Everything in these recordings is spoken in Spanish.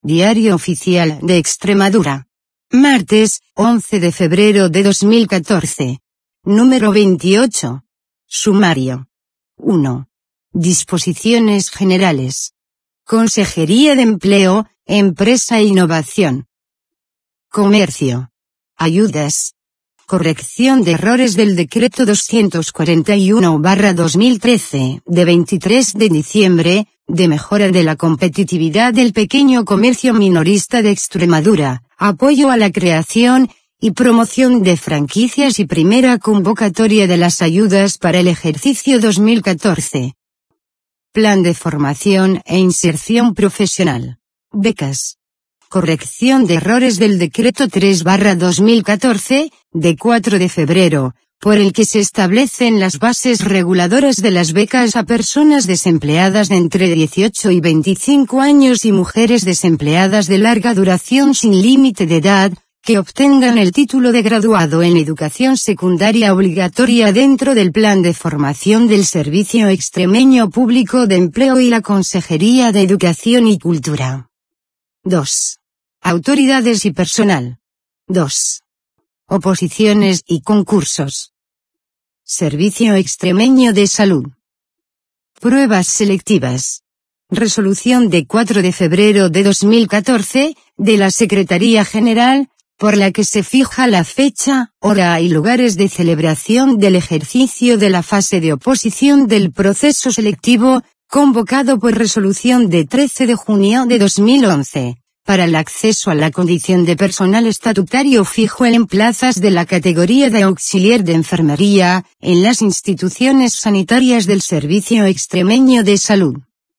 Diario Oficial de Extremadura. Martes, 11 de febrero de 2014. Número 28. Sumario. 1. Disposiciones generales. Consejería de Empleo, Empresa e Innovación. Comercio. Ayudas. Corrección de errores del Decreto 241/2013, de 23 de diciembre, de mejora de la competitividad del pequeño comercio minorista de Extremadura, apoyo a la creación y promoción de franquicias y primera convocatoria de las ayudas para el ejercicio 2014. Plan de formación e inserción profesional. Becas. Corrección de errores del Decreto 3/2014, de 4 de febrero, por el que se establecen las bases reguladoras de las becas a personas desempleadas de entre 18 y 25 años y mujeres desempleadas de larga duración sin límite de edad, que obtengan el título de graduado en educación secundaria obligatoria dentro del plan de formación del Servicio Extremeño Público de Empleo y la Consejería de Educación y Cultura. 2. Autoridades y personal. 2. Oposiciones y concursos. Servicio Extremeño de Salud. Pruebas selectivas. Resolución de 4 de febrero de 2014, de la Secretaría General, por la que se fija la fecha, hora y lugares de celebración del ejercicio de la fase de oposición del proceso selectivo, convocado por resolución de 13 de junio de 2011. Para el acceso a la condición de personal estatutario fijo en plazas de la categoría de auxiliar de enfermería, en las instituciones sanitarias del Servicio Extremeño de Salud.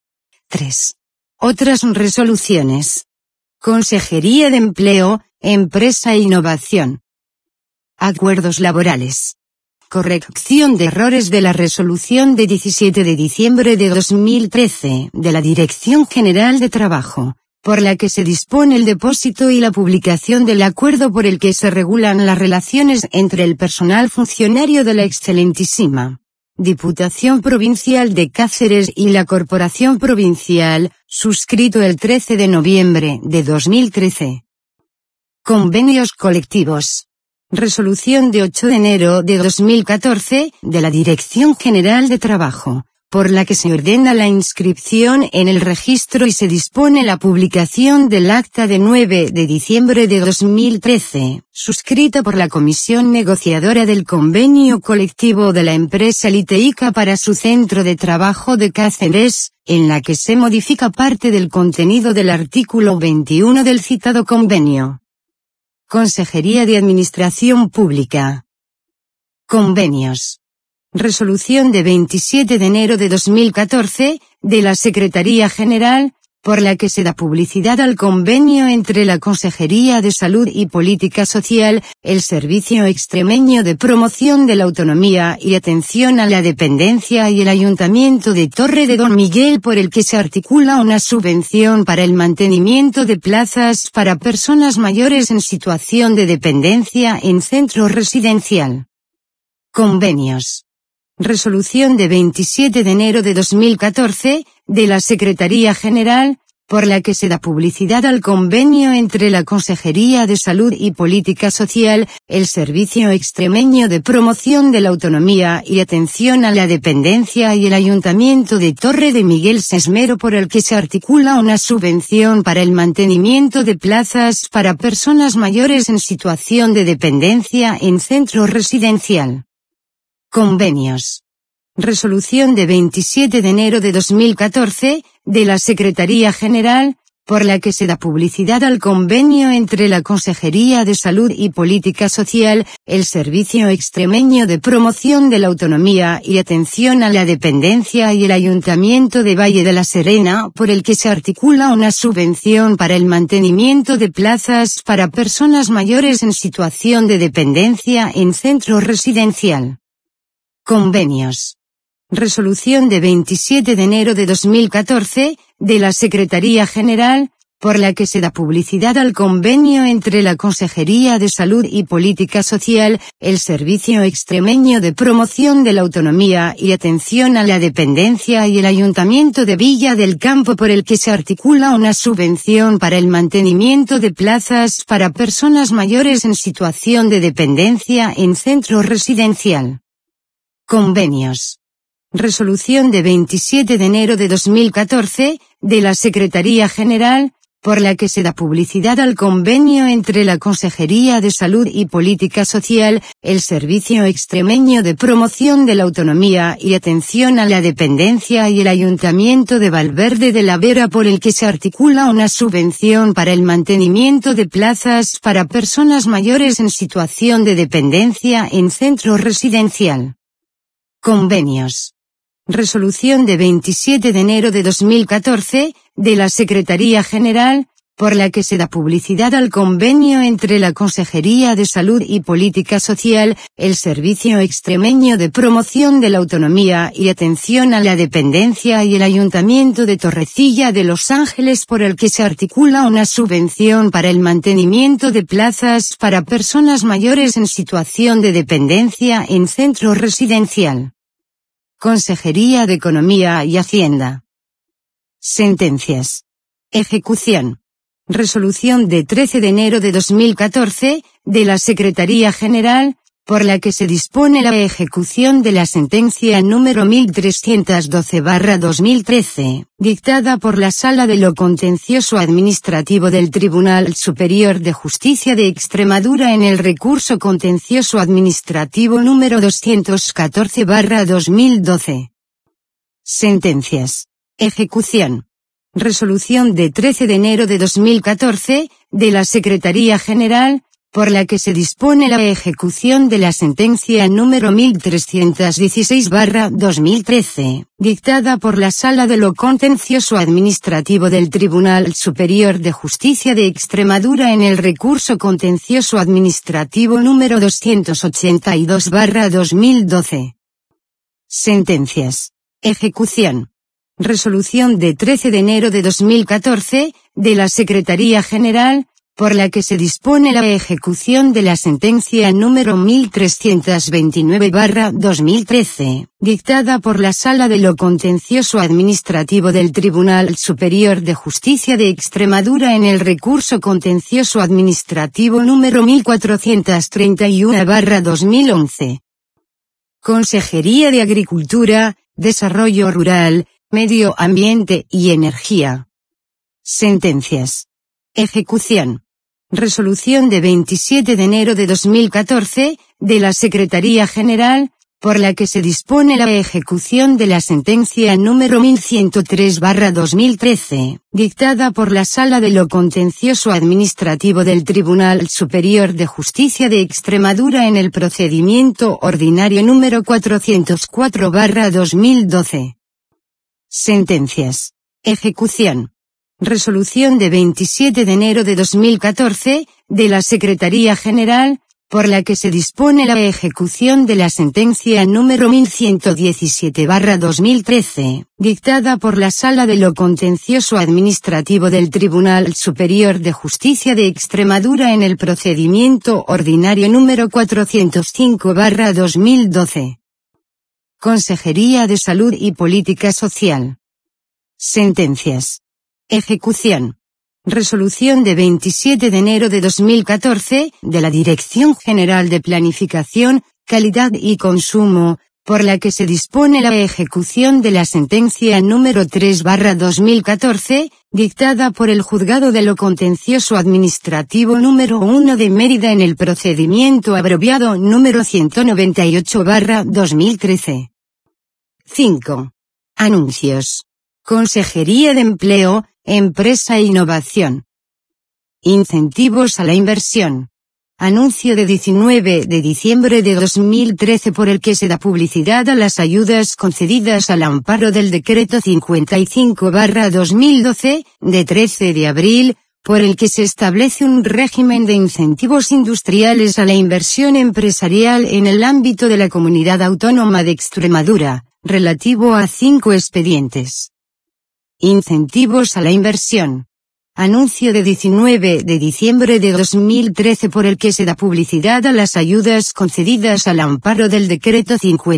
3. Otras resoluciones. Consejería de Empleo, Empresa e Innovación. Acuerdos laborales. Corrección de errores de la resolución de 17 de diciembre de 2013, de la Dirección General de Trabajo, por la que se dispone el depósito y la publicación del acuerdo por el que se regulan las relaciones entre el personal funcionario de la excelentísima Diputación Provincial de Cáceres y la Corporación Provincial, suscrito el 13 de noviembre de 2013. Convenios colectivos. Resolución de 8 de enero de 2014, de la Dirección General de Trabajo, por la que se ordena la inscripción en el registro y se dispone la publicación del acta de 9 de diciembre de 2013, suscrita por la Comisión Negociadora del Convenio Colectivo de la empresa Liteica para su centro de trabajo de Cáceres, en la que se modifica parte del contenido del artículo 21 del citado convenio. Consejería de Administración Pública. Convenios. Resolución de 27 de enero de 2014, de la Secretaría General, por la que se da publicidad al convenio entre la Consejería de Salud y Política Social, el Servicio Extremeño de Promoción de la Autonomía y Atención a la Dependencia y el Ayuntamiento de Torre de Don Miguel, por el que se articula una subvención para el mantenimiento de plazas para personas mayores en situación de dependencia en centro residencial. Convenios. Resolución de 27 de enero de 2014, de la Secretaría General, por la que se da publicidad al convenio entre la Consejería de Salud y Política Social, el Servicio Extremeño de Promoción de la Autonomía y Atención a la Dependencia y el Ayuntamiento de Torre de Miguel Sesmero, por el que se articula una subvención para el mantenimiento de plazas para personas mayores en situación de dependencia en centro residencial. Convenios. Resolución de 27 de enero de 2014, de la Secretaría General, por la que se da publicidad al convenio entre la Consejería de Salud y Política Social, el Servicio Extremeño de Promoción de la Autonomía y Atención a la Dependencia y el Ayuntamiento de Valle de la Serena, por el que se articula una subvención para el mantenimiento de plazas para personas mayores en situación de dependencia en centro residencial. Convenios. Resolución de 27 de enero de 2014, de la Secretaría General, por la que se da publicidad al convenio entre la Consejería de Salud y Política Social, el Servicio Extremeño de Promoción de la Autonomía y Atención a la Dependencia y el Ayuntamiento de Villa del Campo, por el que se articula una subvención para el mantenimiento de plazas para personas mayores en situación de dependencia en centro residencial. Convenios. Resolución de 27 de enero de 2014, de la Secretaría General, por la que se da publicidad al convenio entre la Consejería de Salud y Política Social, el Servicio Extremeño de Promoción de la Autonomía y Atención a la Dependencia y el Ayuntamiento de Valverde de la Vera, por el que se articula una subvención para el mantenimiento de plazas para personas mayores en situación de dependencia en centro residencial. Convenios. Resolución de 27 de enero de 2014, de la Secretaría General, por la que se da publicidad al convenio entre la Consejería de Salud y Política Social, el Servicio Extremeño de Promoción de la Autonomía y Atención a la Dependencia y el Ayuntamiento de Torrecilla de Los Ángeles, por el que se articula una subvención para el mantenimiento de plazas para personas mayores en situación de dependencia en centro residencial. Consejería de Economía y Hacienda. Sentencias. Ejecución. Resolución de 13 de enero de 2014, de la Secretaría General, por la que se dispone la ejecución de la sentencia número 1312/2013, dictada por la Sala de lo Contencioso Administrativo del Tribunal Superior de Justicia de Extremadura en el recurso contencioso administrativo número 214/2012. Sentencias. Ejecución. Resolución de 13 de enero de 2014, de la Secretaría General, por la que se dispone la ejecución de la sentencia número 1316/2013, dictada por la Sala de lo Contencioso Administrativo del Tribunal Superior de Justicia de Extremadura en el recurso contencioso administrativo número 282/2012. Sentencias. Ejecución. Resolución de 13 de enero de 2014, de la Secretaría General, por la que se dispone la ejecución de la sentencia número 1329/2013, dictada por la Sala de lo Contencioso Administrativo del Tribunal Superior de Justicia de Extremadura en el recurso contencioso administrativo número 1431/2011. Consejería de Agricultura, Desarrollo Rural, Medio Ambiente y Energía. Sentencias. Ejecución. Resolución de 27 de enero de 2014, de la Secretaría General, por la que se dispone la ejecución de la sentencia número 1103/2013, dictada por la Sala de lo Contencioso Administrativo del Tribunal Superior de Justicia de Extremadura en el procedimiento ordinario número 404/2012. Sentencias. Ejecución. Resolución de 27 de enero de 2014, de la Secretaría General, por la que se dispone la ejecución de la sentencia número 1117/2013, dictada por la Sala de lo Contencioso Administrativo del Tribunal Superior de Justicia de Extremadura en el procedimiento ordinario número 405/2012. Consejería de Salud y Política Social. Sentencias. Ejecución. Resolución de 27 de enero de 2014, de la Dirección General de Planificación, Calidad y Consumo, por la que se dispone la ejecución de la sentencia número 3/2014, dictada por el Juzgado de lo Contencioso Administrativo número 1 de Mérida en el procedimiento abreviado número 198/2013. 5. Anuncios. Consejería de Empleo, Empresa e Innovación. Incentivos a la inversión. Anuncio de 19 de diciembre de 2013 por el que se da publicidad a las ayudas concedidas al amparo del Decreto 55/2012, de 13 de abril, por el que se establece un régimen de incentivos industriales a la inversión empresarial en el ámbito de la Comunidad Autónoma de Extremadura, relativo a 5 expedientes. Incentivos a la inversión. Anuncio de 19 de diciembre de 2013 por el que se da publicidad a las ayudas concedidas al amparo del Decreto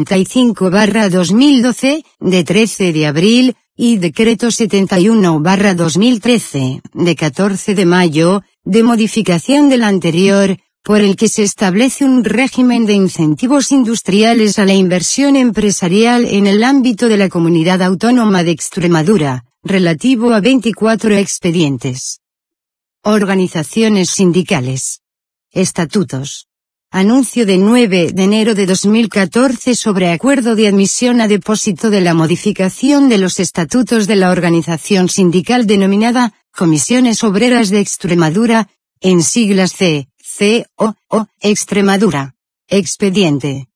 55/2012, de 13 de abril, y Decreto 71/2013, de 14 de mayo, de modificación del anterior, por el que se establece un régimen de incentivos industriales a la inversión empresarial en el ámbito de la Comunidad Autónoma de Extremadura, relativo a 24 expedientes. Organizaciones sindicales. Estatutos. Anuncio de 9 de enero de 2014 sobre acuerdo de admisión a depósito de la modificación de los estatutos de la organización sindical denominada Comisiones Obreras de Extremadura, en siglas COO, Extremadura. Expediente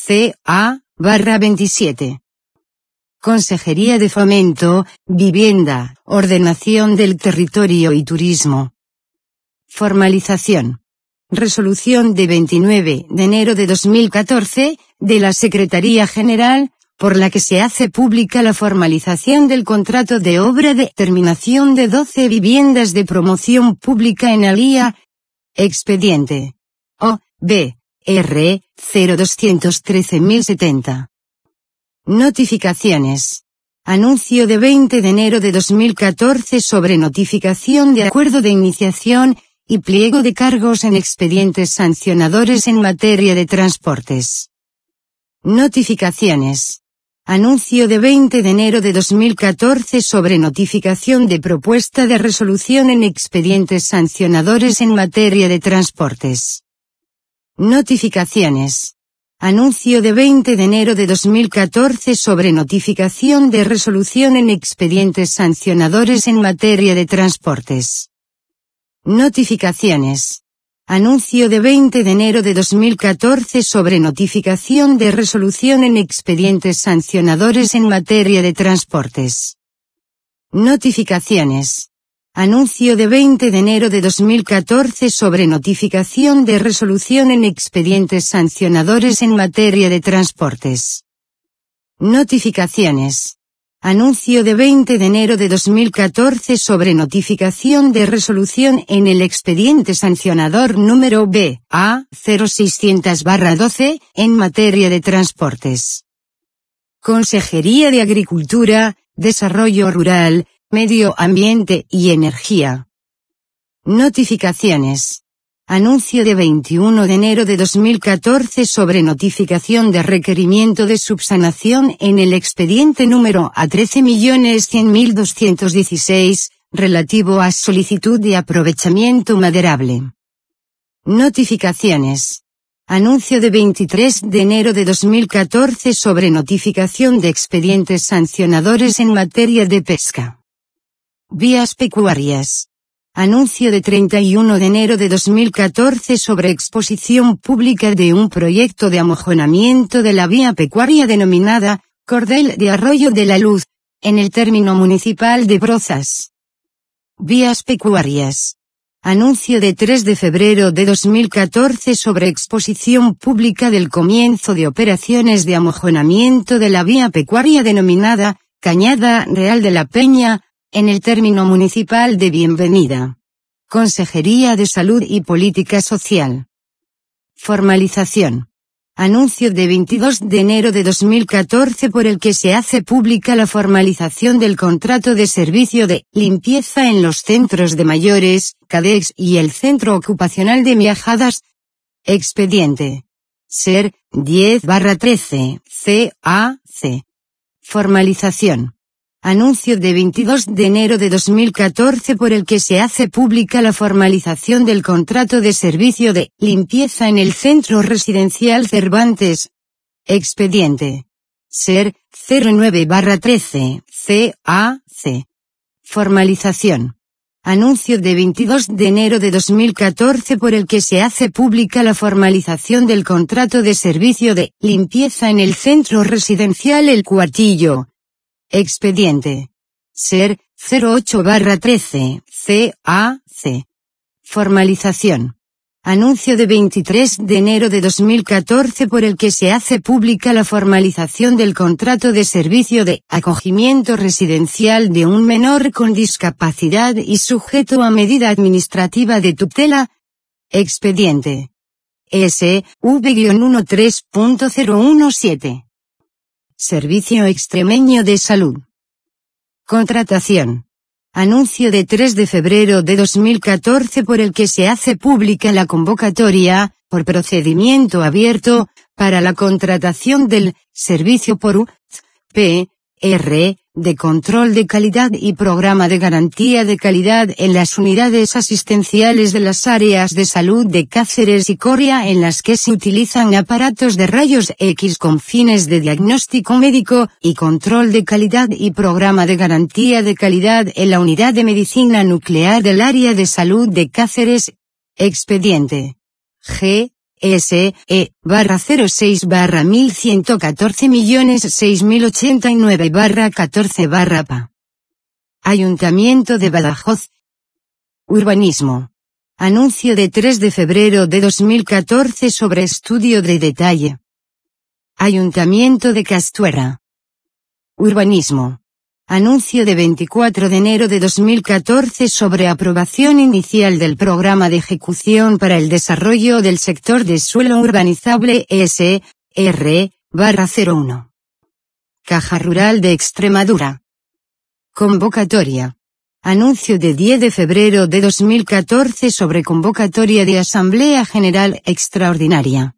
CA/27. Consejería de Fomento, Vivienda, Ordenación del Territorio y Turismo. Formalización. Resolución de 29 de enero de 2014, de la Secretaría General, por la que se hace pública la formalización del contrato de obra de terminación de 12 viviendas de promoción pública en Alía. Expediente OB-R 0213.070. Notificaciones. Anuncio de 20 de enero de 2014 sobre notificación de acuerdo de iniciación y pliego de cargos en expedientes sancionadores en materia de transportes. Notificaciones. Anuncio de 20 de enero de 2014 sobre notificación de propuesta de resolución en expedientes sancionadores en materia de transportes. Notificaciones. Anuncio de 20 de enero de 2014 sobre notificación de resolución en expedientes sancionadores en materia de transportes. Notificaciones. Anuncio de 20 de enero de 2014 sobre notificación de resolución en expedientes sancionadores en materia de transportes. Notificaciones. Anuncio de 20 de enero de 2014 sobre notificación de resolución en expedientes sancionadores en materia de transportes. Notificaciones. Anuncio de 20 de enero de 2014 sobre notificación de resolución en el expediente sancionador número BA 0600/12 en materia de transportes. Consejería de Agricultura, Desarrollo Rural, Medio Ambiente y Energía. Notificaciones. Anuncio de 21 de enero de 2014 sobre notificación de requerimiento de subsanación en el expediente número A13.100.216, relativo a solicitud de aprovechamiento maderable. Notificaciones. Anuncio de 23 de enero de 2014 sobre notificación de expedientes sancionadores en materia de pesca. Vías pecuarias. Anuncio de 31 de enero de 2014 sobre exposición pública de un proyecto de amojonamiento de la vía pecuaria denominada Cordel de Arroyo de la Luz, en el término municipal de Brozas. Vías pecuarias. Anuncio de 3 de febrero de 2014 sobre exposición pública del comienzo de operaciones de amojonamiento de la vía pecuaria denominada Cañada Real de la Peña, en el término municipal de Bienvenida. Consejería de Salud y Política Social. Formalización. Anuncio de 22 de enero de 2014 por el que se hace pública la formalización del contrato de servicio de limpieza en los centros de mayores, CADEX y el Centro Ocupacional de Miajadas. Expediente. SER 10/13, CAC. Formalización. Anuncio de 22 de enero de 2014 por el que se hace pública la formalización del contrato de servicio de limpieza en el Centro Residencial Cervantes. Expediente. SER 09/13, CAC. Formalización. Anuncio de 22 de enero de 2014 por el que se hace pública la formalización del contrato de servicio de limpieza en el Centro Residencial El Cuartillo. Expediente. SER 08/13, CAC. Formalización. Anuncio de 23 de enero de 2014 por el que se hace pública la formalización del contrato de servicio de acogimiento residencial de un menor con discapacidad y sujeto a medida administrativa de tutela. Expediente SV-13.017. Servicio Extremeño de Salud. Contratación. Anuncio de 3 de febrero de 2014 por el que se hace pública la convocatoria, por procedimiento abierto, para la contratación del servicio por U.P.R. de control de calidad y programa de garantía de calidad en las unidades asistenciales de las áreas de salud de Cáceres y Coria en las que se utilizan aparatos de rayos X con fines de diagnóstico médico y control de calidad y programa de garantía de calidad en la unidad de medicina nuclear del área de salud de Cáceres. Expediente GSE-06/1114.006.089/14/PA. Ayuntamiento de Badajoz. Urbanismo. Anuncio de 3 de febrero de 2014 sobre estudio de detalle. Ayuntamiento de Castuera. Urbanismo. Anuncio de 24 de enero de 2014 sobre aprobación inicial del Programa de Ejecución para el Desarrollo del Sector de Suelo Urbanizable SR/01. Caja Rural de Extremadura. Convocatoria. Anuncio de 10 de febrero de 2014 sobre convocatoria de Asamblea General Extraordinaria.